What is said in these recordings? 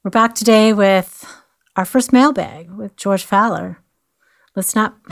We're back today with our first mailbag with George Faller. Listen up.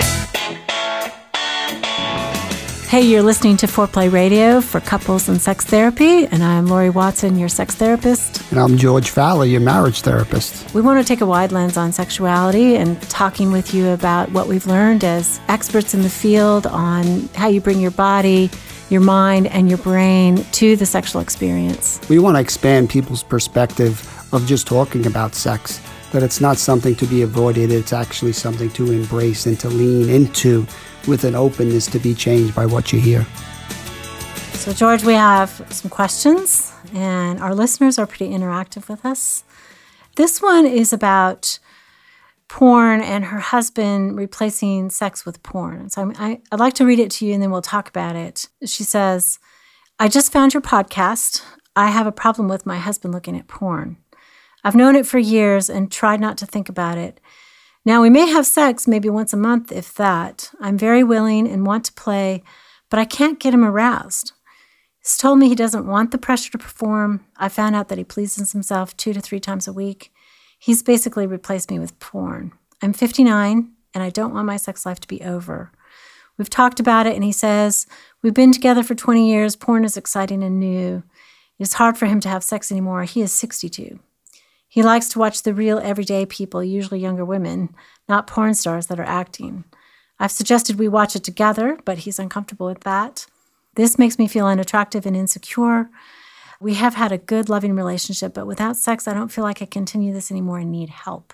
Hey, you're listening to Foreplay Radio for Couples and Sex Therapy, and I'm Lori Watson, your sex therapist. And I'm George Faller, your marriage therapist. We want to take a wide lens on sexuality and talking with you about what we've learned as experts in the field on how you bring your body, your mind, and your brain to the sexual experience. We want to expand people's perspective of just talking about sex, that it's not something to be avoided, it's actually something to embrace and to lean into with an openness to be changed by what you hear. So, George, we have some questions, and our listeners are pretty interactive with us. This one is about porn and her husband replacing sex with porn. So I'd like to read it to you, and then we'll talk about it. She says, I just found your podcast. I have a problem with my husband looking at porn. I've known it for years and tried not to think about it. Now, we may have sex maybe once a month, if that. I'm very willing and want to play, but I can't get him aroused. He's told me he doesn't want the pressure to perform. I found out that he pleases himself 2 to 3 times a week. He's basically replaced me with porn. I'm 59, and I don't want my sex life to be over. We've talked about it, and he says, we've been together for 20 years. Porn is exciting and new. It's hard for him to have sex anymore. He is 62. He likes to watch the real everyday people, usually younger women, not porn stars that are acting. I've suggested we watch it together, but he's uncomfortable with that. This makes me feel unattractive and insecure. We have had a good, loving relationship, but without sex, I don't feel like I can continue this anymore and need help.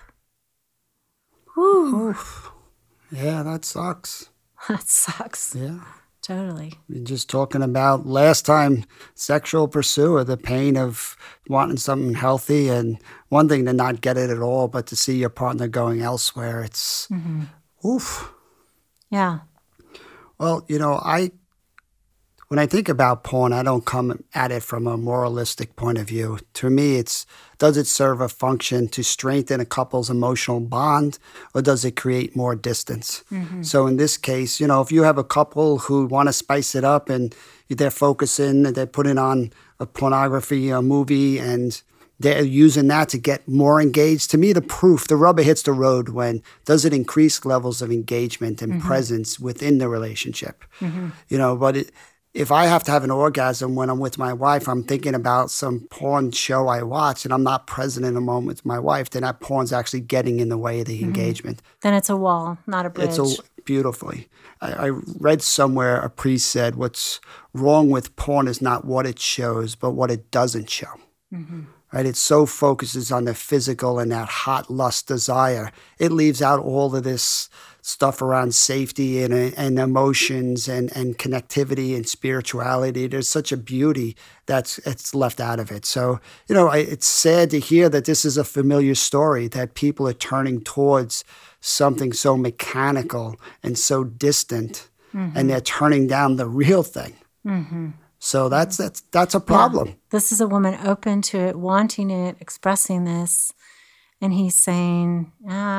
Whew. Oof. Yeah, that sucks. That sucks. Yeah. Totally. We're just talking about last time, sexual pursuit, the pain of wanting something healthy, and one thing to not get it at all, but to see your partner going elsewhere, it's oof. Yeah. Well, when I think about porn, I don't come at it from a moralistic point of view. To me, does it serve a function to strengthen a couple's emotional bond, or does it create more distance? Mm-hmm. So in this case, if you have a couple who want to spice it up and they're focusing, they're putting on a pornography, a movie, and they're using that to get more engaged. To me, the rubber hits the road when does it increase levels of engagement and presence within the relationship? Mm-hmm. If I have to have an orgasm when I'm with my wife, I'm thinking about some porn show I watch and I'm not present in the moment with my wife, then that porn's actually getting in the way of the engagement. Then it's a wall, not a bridge. Beautifully. I read somewhere a priest said what's wrong with porn is not what it shows, but what it doesn't show. Mm-hmm. Right? It so focuses on the physical and that hot lust desire. It leaves out all of this stuff around safety and emotions and connectivity and spirituality. There's such a beauty that's left out of it. So, it's sad to hear that this is a familiar story, that people are turning towards something so mechanical and so distant, and they're turning down the real thing. Mm-hmm. So that's a problem. Yeah. This is a woman open to it, wanting it, expressing this, and he's saying,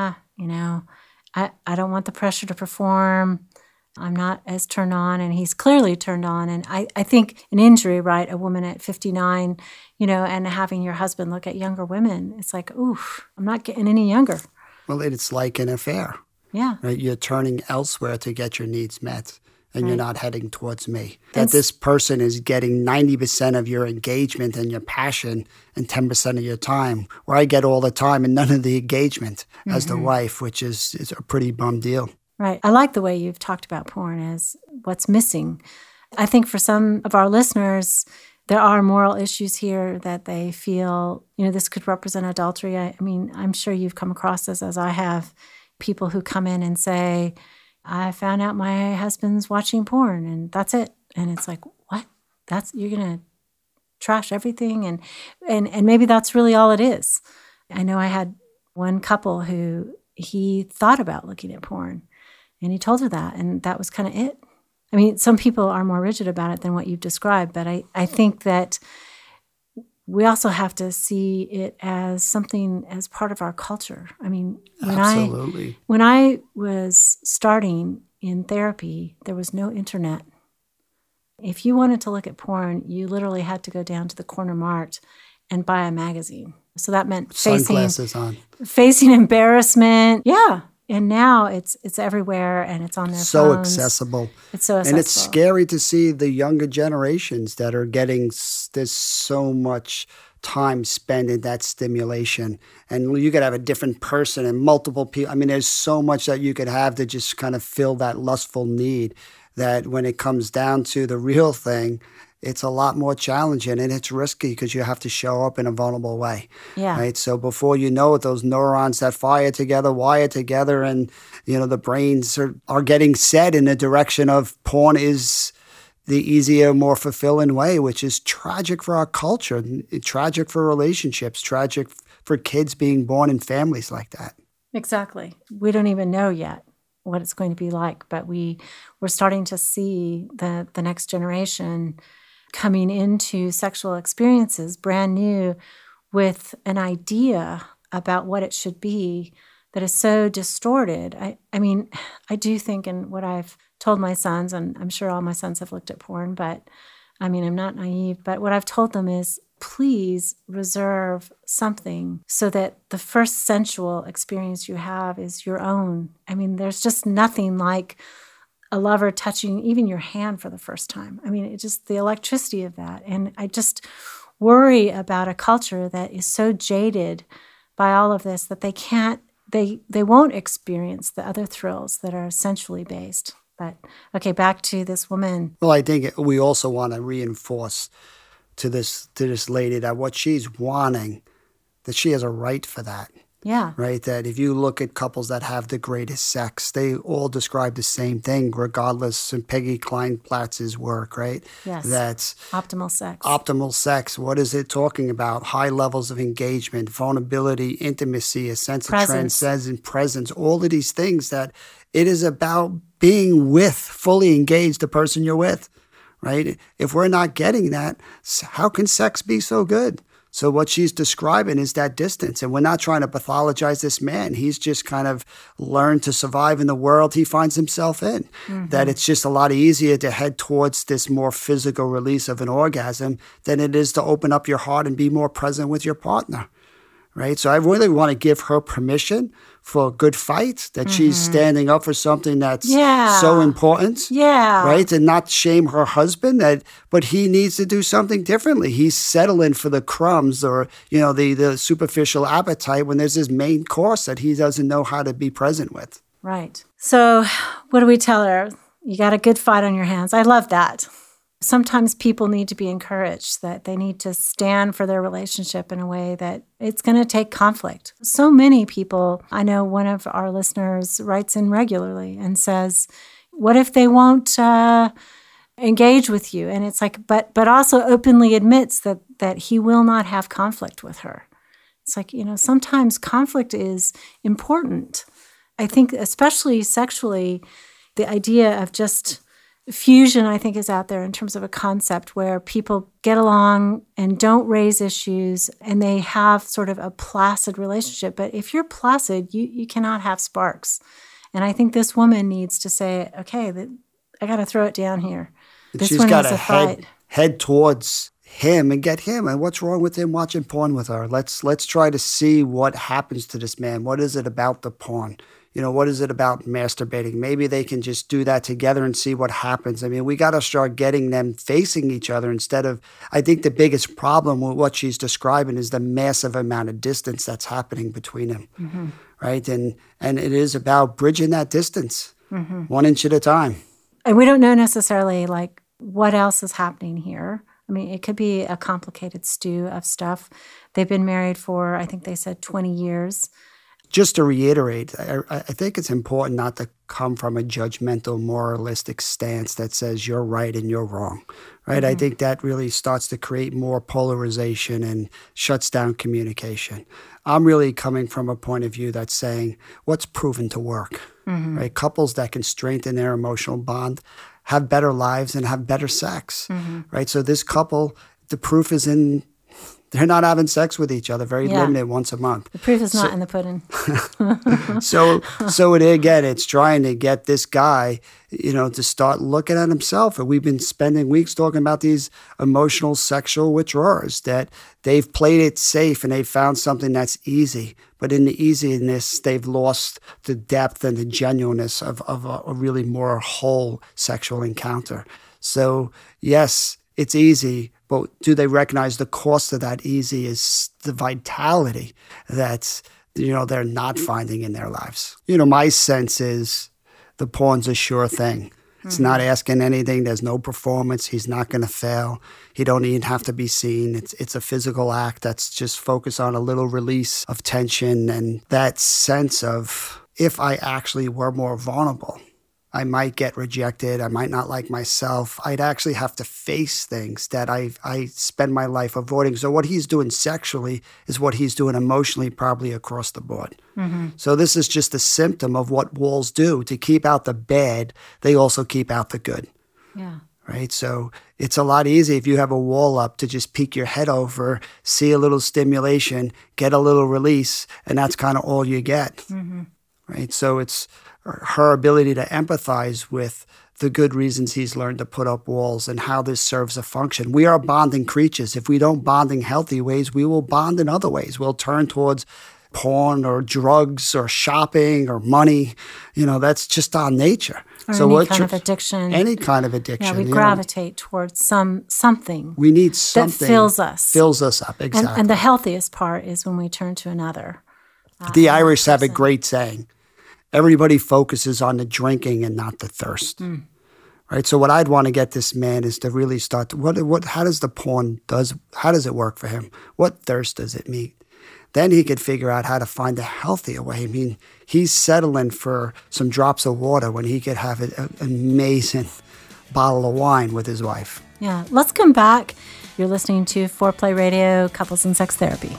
I don't want the pressure to perform. I'm not as turned on, and he's clearly turned on. And I think an injury, right, a woman at 59, and having your husband look at younger women, it's like, oof, I'm not getting any younger. Well, it's like an affair. Yeah. Right? You're turning elsewhere to get your needs met, and you're not heading towards me. That this person is getting 90% of your engagement and your passion and 10% of your time, where I get all the time and none of the engagement as the wife, which is a pretty bum deal. Right. I like the way you've talked about porn as what's missing. I think for some of our listeners, there are moral issues here that they feel, this could represent adultery. I mean, I'm sure you've come across this as I have, people who come in and say, I found out my husband's watching porn and that's it. And it's like, what? You're going to trash everything? And maybe that's really all it is. I know I had one couple who he thought about looking at porn and he told her that, and that was kind of it. I mean, some people are more rigid about it than what you've described, but I think that we also have to see it as something as part of our culture. I mean, Absolutely. When I was starting in therapy, there was no internet. If you wanted to look at porn, you literally had to go down to the corner mart and buy a magazine. So that meant Sunglasses on. facing embarrassment. Yeah. And now it's everywhere and it's on their so phones. Accessible. It's so accessible. And it's scary to see the younger generations that are getting, there's so much time spent in that stimulation. And you could have a different person and multiple people. I mean, there's so much that you could have to just kind of fill that lustful need that when it comes down to the real thing, it's a lot more challenging and it's risky because you have to show up in a vulnerable way. Yeah. Right. So before you know it, those neurons that wire together, and the brains are getting set in the direction of porn is the easier, more fulfilling way, which is tragic for our culture, tragic for relationships, tragic for kids being born in families like that. Exactly. We don't even know yet what it's going to be like, but we're starting to see the next generation coming into sexual experiences brand new with an idea about what it should be that is so distorted. I mean, I do think, and what I've told my sons, and I'm sure all my sons have looked at porn, but I mean, I'm not naive, but what I've told them is please reserve something so that the first sensual experience you have is your own. I mean, there's just nothing like a lover touching even your hand for the first time. I mean, it's just the electricity of that. And I just worry about a culture that is so jaded by all of this that they won't experience the other thrills that are sensually based. But okay, back to this woman. Well, I think we also want to reinforce to this lady that what she's wanting, that she has a right for that. Yeah. Right? That if you look at couples that have the greatest sex, they all describe the same thing, regardless of Peggy Kleinplatz's work, right? Yes. That's optimal sex. Optimal sex. What is it talking about? High levels of engagement, vulnerability, intimacy, a sense of transcendence, presence, all of these things that it is about being with, fully engaged, the person you're with, right? If we're not getting that, how can sex be so good? So what she's describing is that distance. And we're not trying to pathologize this man. He's just kind of learned to survive in the world he finds himself in. Mm-hmm. That it's just a lot easier to head towards this more physical release of an orgasm than it is to open up your heart and be more present with your partner. Right? So I really want to give her permission for a good fight, that she's standing up for something that's so important. Yeah. Right? And not shame her husband, but he needs to do something differently. He's settling for the crumbs or, the superficial appetite when there's this main course that he doesn't know how to be present with. Right. So what do we tell her? You got a good fight on your hands. I love that. Sometimes people need to be encouraged, that they need to stand for their relationship in a way that it's going to take conflict. So many people, I know one of our listeners writes in regularly and says, what if they won't engage with you? And it's like, but also openly admits that he will not have conflict with her. It's like, sometimes conflict is important. I think especially sexually, the idea of just fusion, I think, is out there in terms of a concept where people get along and don't raise issues and they have sort of a placid relationship. But if you're placid, you cannot have sparks. And I think this woman needs to say, okay, I got to throw it down here. She's got to head towards him and get him. And what's wrong with him watching porn with her? Let's try to see what happens to this man. What is it about the porn? What is it about masturbating? Maybe they can just do that together and see what happens. I mean, we got to start getting them facing each other instead of, I think the biggest problem with what she's describing is the massive amount of distance that's happening between them, right? And it is about bridging that distance 1 inch at a time. And we don't know necessarily like what else is happening here. I mean, it could be a complicated stew of stuff. They've been married for, I think they said 20 years. Just to reiterate, I think it's important not to come from a judgmental, moralistic stance that says you're right and you're wrong, right? I think that really starts to create more polarization and shuts down communication. I'm really coming from a point of view that's saying what's proven to work, right? Couples that can strengthen their emotional bond have better lives and have better sex, right? So this couple, the proof is in They're not having sex with each other, very limited, once a month. The proof is not in the pudding. So again, it's trying to get this guy, to start looking at himself. And we've been spending weeks talking about these emotional sexual withdrawers, that they've played it safe and they've found something that's easy. But in the easiness, they've lost the depth and the genuineness of a really more whole sexual encounter. So yes, it's easy, but do they recognize the cost of that easy is the vitality that, they're not finding in their lives? My sense is the porn's a sure thing. It's not asking anything. There's no performance. He's not going to fail. He don't even have to be seen. It's a physical act that's just focused on a little release of tension, and that sense of, if I actually were more vulnerable, I might get rejected. I might not like myself. I'd actually have to face things that I spend my life avoiding. So what he's doing sexually is what he's doing emotionally, probably across the board. Mm-hmm. So this is just a symptom of what walls do. To keep out the bad, they also keep out the good. Yeah. Right? So it's a lot easier if you have a wall up to just peek your head over, see a little stimulation, get a little release, and that's kind of all you get. Mm-hmm. Right? So it's her ability to empathize with the good reasons he's learned to put up walls and how this serves a function. We are bonding creatures. If we don't bond in healthy ways, we will bond in other ways. We'll turn towards porn or drugs or shopping or money. That's just our nature. Or so any kind of addiction. Any kind of addiction. Yeah, we gravitate towards something. We need something that fills us. Fills us up, exactly. And the healthiest part is when we turn to another. The Irish have a great saying. Everybody focuses on the drinking and not the thirst, right? So what I'd want to get this man is to really start to, how does the porn how does it work for him? What thirst does it meet? Then he could figure out how to find a healthier way. I mean, he's settling for some drops of water when he could have an amazing bottle of wine with his wife. Yeah, let's come back. You're listening to Foreplay Radio, Couples and Sex Therapy.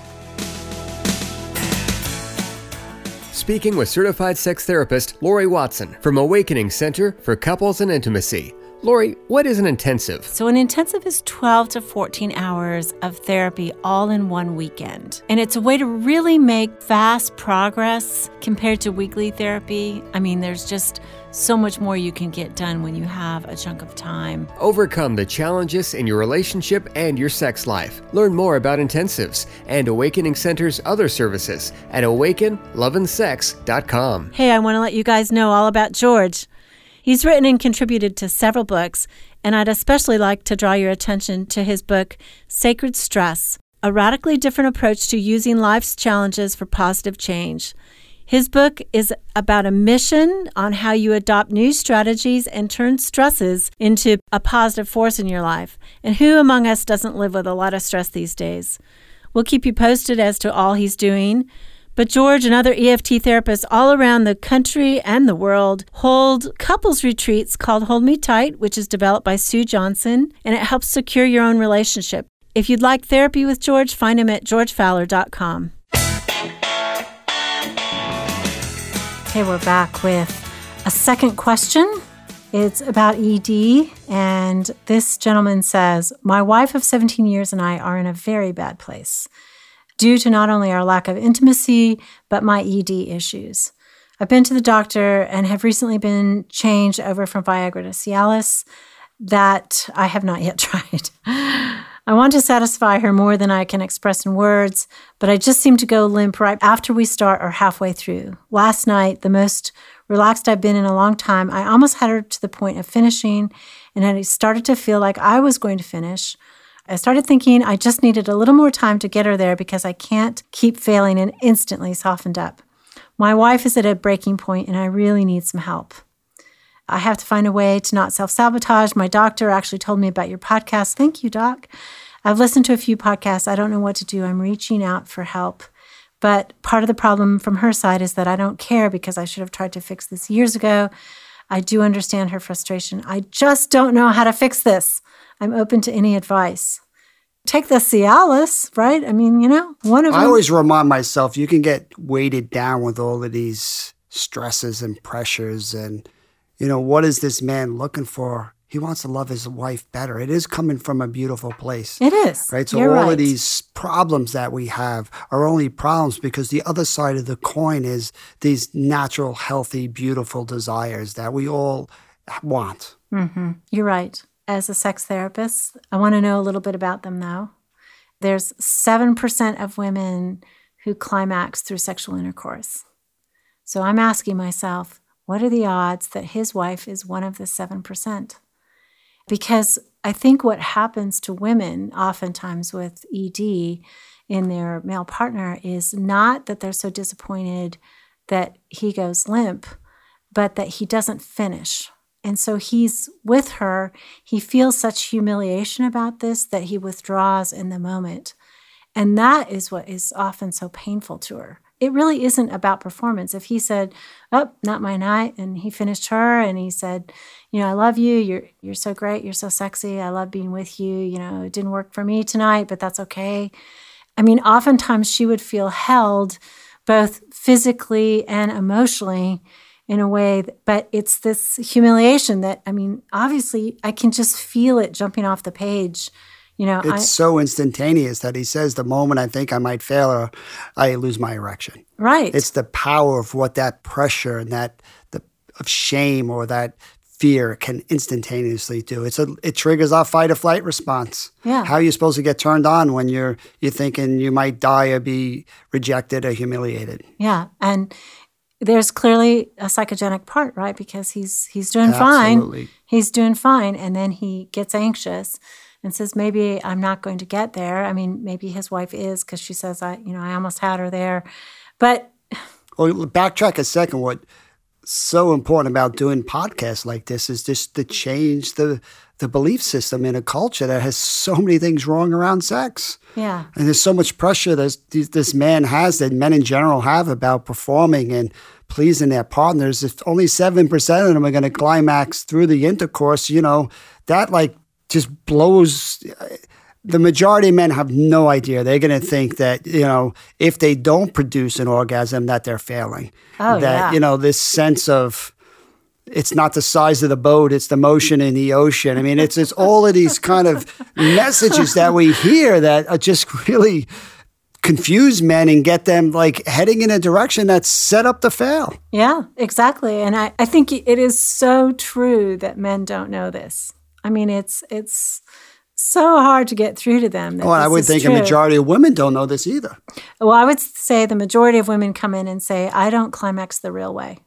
Speaking with certified sex therapist Lori Watson from Awakening Center for Couples and Intimacy. Lori, what is an intensive? So an intensive is 12 to 14 hours of therapy all in one weekend. And it's a way to really make fast progress compared to weekly therapy. I mean, there's just so much more you can get done when you have a chunk of time. Overcome the challenges in your relationship and your sex life. Learn more about intensives and Awakening Center's other services at awakenloveandsex.com. Hey, I want to let you guys know all about George. He's written and contributed to several books, and I'd especially like to draw your attention to his book, Sacred Stress, a radically different approach to using life's challenges for positive change. His book is about a mission on how you adopt new strategies and turn stresses into a positive force in your life. And who among us doesn't live with a lot of stress these days? We'll keep you posted as to all he's doing. But George and other EFT therapists all around the country and the world hold couples retreats called Hold Me Tight, which is developed by Sue Johnson, and it helps secure your own relationship. If you'd like therapy with George, find him at georgefowler.com. Okay, we're back with a second question. It's about ED, and this gentleman says, my wife of 17 years and I are in a very bad place due to not only our lack of intimacy, but my ED issues. I've been to the doctor and have recently been changed over from Viagra to Cialis that I have not yet tried. I want to satisfy her more than I can express in words, but I just seem to go limp right after we start or halfway through. Last night, the most relaxed I've been in a long time, I almost had her to the point of finishing, and I started to feel like I was going to finish. I started thinking I just needed a little more time to get her there because I can't keep failing, and instantly softened up. My wife is at a breaking point, and I really need some help. I have to find a way to not self-sabotage. My doctor actually told me about your podcast. Thank you, Doc. I've listened to a few podcasts. I don't know what to do. I'm reaching out for help. But part of the problem from her side is that I don't care because I should have tried to fix this years ago. I do understand her frustration. I just don't know how to fix this. I'm open to any advice. Take the Cialis, right? I mean, one of them. I always remind myself you can get weighted down with all of these stresses and pressures and what is this man looking for he wants to love his wife better. It is coming from a beautiful place. It is. Right? So You're all right. of these problems that we have are only problems because the other side of the coin is these natural, healthy, beautiful desires that we all want. Mm-hmm. You're right. As a sex therapist, I want to know a little bit about them, though. There's 7% of women who climax through sexual intercourse. So I'm asking myself, what are the odds that his wife is one of the 7%? Because I think what happens to women oftentimes with ED in their male partner is not that they're so disappointed that he goes limp, but that he doesn't finish. And so he's with her. He feels such humiliation about this that he withdraws in the moment. And that is what is often so painful to her. It really isn't about performance. If he said, "Oh, not my night," and he finished her and he said, "I love you. You're so great. You're so sexy. I love being with you. It didn't work for me tonight, but that's okay." I mean, oftentimes she would feel held both physically and emotionally in a way, but it's this humiliation that, obviously I can just feel it jumping off the page. It's so instantaneous that he says, the moment I think I might fail her, I lose my erection. Right. It's the power of what that pressure and of shame or that fear can instantaneously do. It triggers our fight or flight response. Yeah. How are you supposed to get turned on when you're thinking you might die or be rejected or humiliated? Yeah. And there's clearly a psychogenic part, right? Because he's doing Absolutely. fine. He's doing fine. And then he gets anxious and says, maybe I'm not going to get there. Maybe his wife is, because she says, I almost had her there. But well, backtrack a second. What's so important about doing podcasts like this is just to change the belief system in a culture that has so many things wrong around sex. yeah, And there's so much pressure this man has, that men in general have, about performing and pleasing their partners. If only 7% of them are going to climax through the intercourse, that just blows. The majority of men have no idea. They're going to think that, if they don't produce an orgasm, that they're failing. Oh, that, yeah. This sense of, it's not the size of the boat, it's the motion in the ocean. It's all of these kind of messages that we hear that are just really confuse men and get them heading in a direction that's set up to fail. Yeah, exactly. And I think it is so true that men don't know this. It's so hard to get through to them. I would think a majority of women don't know this either. Well, I would say the majority of women come in and say, I don't climax the real way.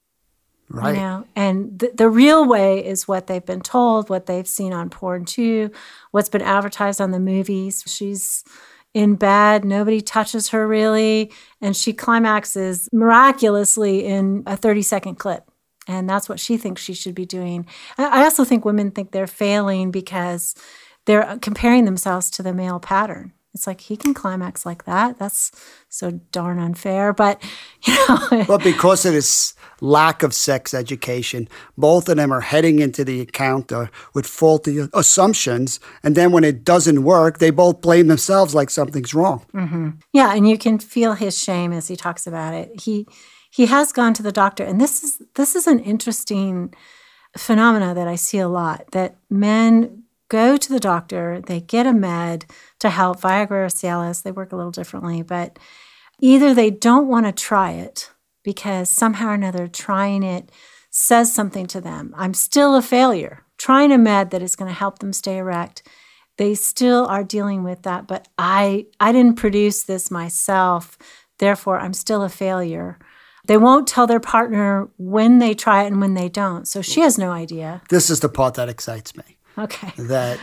Right. And the real way is what they've been told, what they've seen on porn too, what's been advertised on the movies. She's in bed, nobody touches her really, and she climaxes miraculously in a 30-second clip. And that's what she thinks she should be doing. I also think women think they're failing because they're comparing themselves to the male pattern. It's like, he can climax like that. That's so darn unfair. But, But because of this lack of sex education, both of them are heading into the encounter with faulty assumptions. And then when it doesn't work, they both blame themselves like something's wrong. Mm-hmm. Yeah, and you can feel his shame as he talks about it. He has gone to the doctor, and this is an interesting phenomena that I see a lot, that men go to the doctor, they get a med to help, Viagra or Cialis, they work a little differently, but either they don't want to try it because somehow or another trying it says something to them. I'm still a failure. Trying a med that is going to help them stay erect, they still are dealing with that, but I didn't produce this myself, therefore I'm still a failure. They won't tell their partner when they try it and when they don't. So she has no idea. This is the part that excites me. Okay. That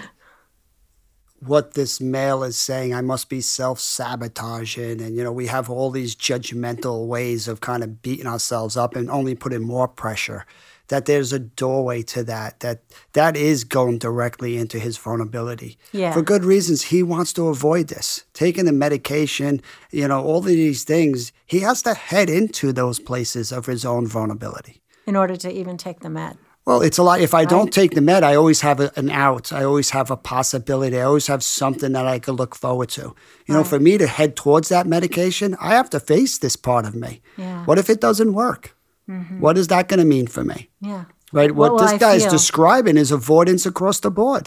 what this male is saying, I must be self-sabotaging. And, we have all these judgmental ways of kind of beating ourselves up and only putting more pressure. That there's a doorway to that is going directly into his vulnerability. Yeah. For good reasons. He wants to avoid this. Taking the medication, all of these things, he has to head into those places of his own vulnerability. In order to even take the med. Well, it's a lot. If I don't take the med, I always have an out. I always have a possibility. I always have something that I could look forward to. For me to head towards that medication, I have to face this part of me. Yeah. What if it doesn't work? Mm-hmm. What is that going to mean for me? Yeah. Right? What this guy is feel? describing is avoidance across the board.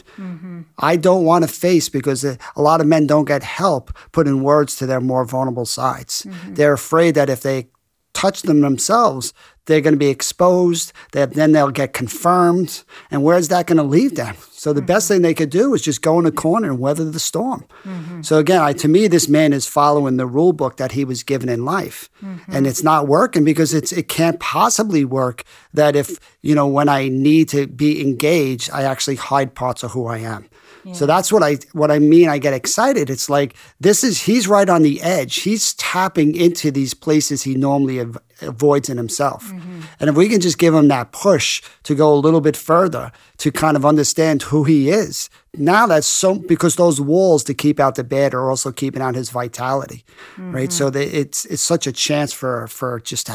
I don't want to face, because a lot of men don't get help putting words to their more vulnerable sides. They're afraid that if they touch them themselves, they're going to be exposed, then they'll get confirmed, and where's that going to leave them? So the best thing they could do is just go in a corner and weather the storm. So again, to me, this man is following the rule book that he was given in life. And it's not working, because it can't possibly work that if, when I need to be engaged, I actually hide parts of who I am. So that's what I mean. I get excited. It's like, he's right on the edge. He's tapping into these places he normally avoids in himself. And if we can just give him that push to go a little bit further, to kind of understand who he is, now because those walls to keep out the bad are also keeping out his vitality, right? So it's such a chance for just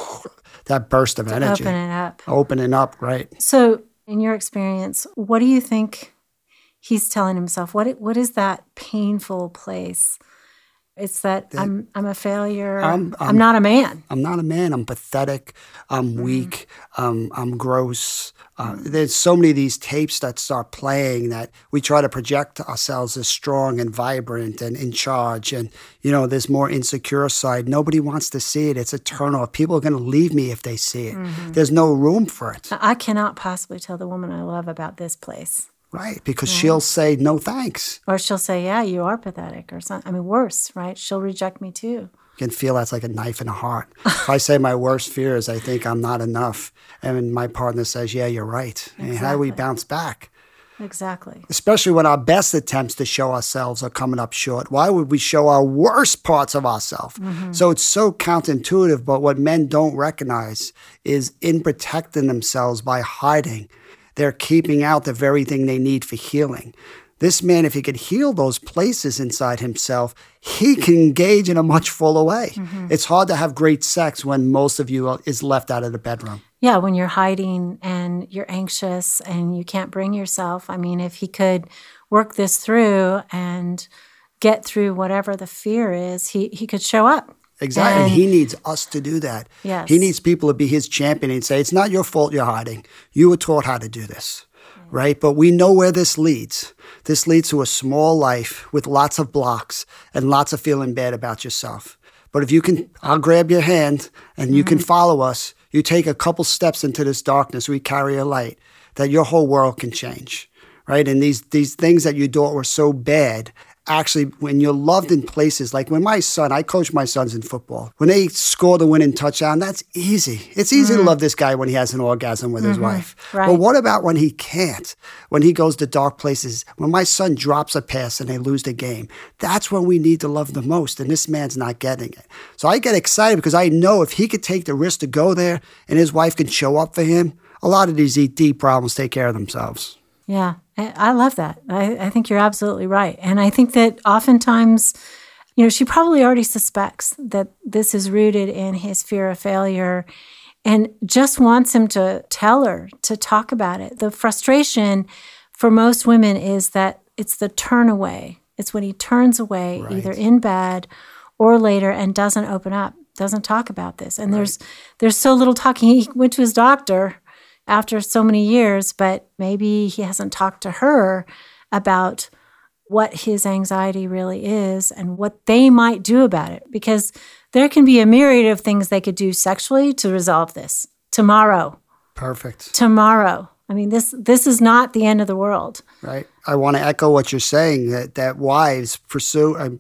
that burst of energy. Opening up, right? So in your experience, what do you think he's telling himself? What is that painful place? It's that I'm a failure. I'm not a man. I'm not a man. I'm pathetic. I'm weak. I'm gross. There's so many of these tapes that start playing that we try to project ourselves as strong and vibrant and in charge. And, there's more insecure side. Nobody wants to see it. It's a turnoff. People are going to leave me if they see it. There's no room for it. I cannot possibly tell the woman I love about this place. Right, because she'll say, no thanks. Or she'll say, yeah, you are pathetic, or something. I mean, worse, right? She'll reject me too. You can feel that's like a knife in the heart. If I say my worst fear is I think I'm not enough, and my partner says, yeah, you're right. Exactly. And how do we bounce back? Exactly. Especially when our best attempts to show ourselves are coming up short. Why would we show our worst parts of ourselves? So it's so counterintuitive, but what men don't recognize is in protecting themselves by hiding, they're keeping out the very thing they need for healing. This man, if he could heal those places inside himself, he can engage in a much fuller way. It's hard to have great sex when most of you is left out of the bedroom. Yeah, when you're hiding and you're anxious and you can't bring yourself. I mean, if he could work this through and get through whatever the fear is, he could show up. Exactly. And he needs us to do that. Yes. He needs people to be his champion and say, it's not your fault you're hiding. You were taught how to do this, right? But we know where this leads. This leads to a small life with lots of blocks and lots of feeling bad about yourself. But if you can, I'll grab your hand and you can follow us. You take a couple steps into this darkness, we carry a light, that your whole world can change, right? And these things that you thought were so bad, actually, when you're loved in places, like when I coach my sons in football, when they score the winning touchdown, that's easy. It's easy to love this guy when he has an orgasm with his wife. Right. But what about when he can't? When he goes to dark places? When my son drops a pass and they lose the game? That's when we need to love the most, and this man's not getting it. So I get excited because I know if he could take the risk to go there and his wife can show up for him, a lot of these ED problems take care of themselves. Yeah, I love that. I think you're absolutely right. And I think that oftentimes, she probably already suspects that this is rooted in his fear of failure and just wants him to tell her, to talk about it. The frustration for most women is that it's the turn away. It's when he turns away, right, either in bed or later, and doesn't open up, doesn't talk about this. And right, there's so little talking. He went to his doctor after so many years, but maybe he hasn't talked to her about what his anxiety really is and what they might do about it. Because there can be a myriad of things they could do sexually to resolve this tomorrow. Perfect. Tomorrow. I mean, this is not the end of the world. Right. I want to echo what you're saying, that wives pursue,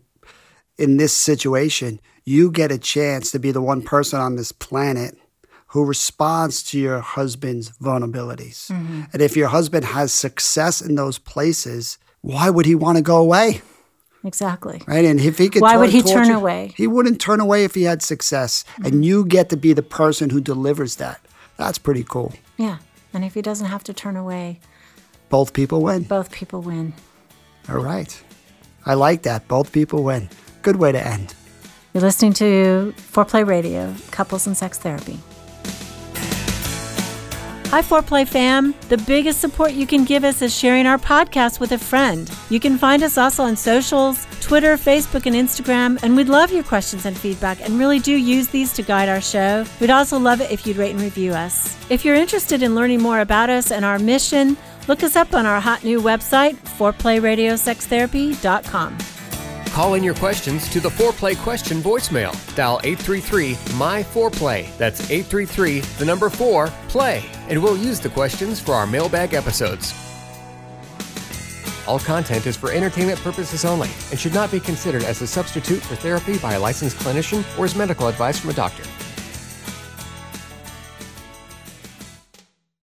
in this situation, you get a chance to be the one person on this planet who responds to your husband's vulnerabilities. And if your husband has success in those places, why would he want to go away? Exactly. Right? And if he could why would he turn away? He wouldn't turn away if he had success. And you get to be the person who delivers that. That's pretty cool. Yeah. And if he doesn't have to turn away, both people win. Both people win. All right. I like that. Both people win. Good way to end. You're listening to Foreplay Radio, Couples and Sex Therapy. Hi, Foreplay fam. The biggest support you can give us is sharing our podcast with a friend. You can find us also on socials, Twitter, Facebook, and Instagram, and we'd love your questions and feedback and really do use these to guide our show. We'd also love it if you'd rate and review us. If you're interested in learning more about us and our mission, look us up on our hot new website, foreplayRadiosextherapy.com. Call in your questions to the Foreplay question voicemail. Dial 833-MY-4PLAY. That's 833-4-PLAY. And we'll use the questions for our mailbag episodes. All content is for entertainment purposes only and should not be considered as a substitute for therapy by a licensed clinician or as medical advice from a doctor.